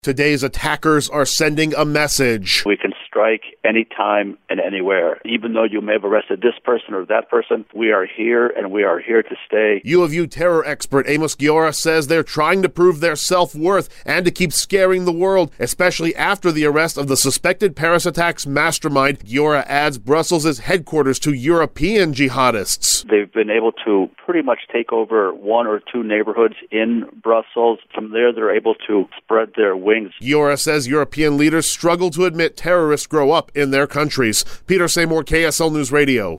Today's attackers are sending a message. We can strike anytime and anywhere. Even though you may have arrested this person or that person, we are here and we are here to stay. U of U terror expert Amos Guiora says they're trying to prove their self-worth and to keep scaring the world, especially after the arrest of the suspected Paris attacks mastermind. Guiora adds Brussels is headquarters to European jihadists. They've been able to pretty much take over one or two neighborhoods in Brussels. From there, they're able to spread their wings. Guiora says European leaders struggle to admit terrorists grow up in their countries. Peter Seymour, KSL News Radio.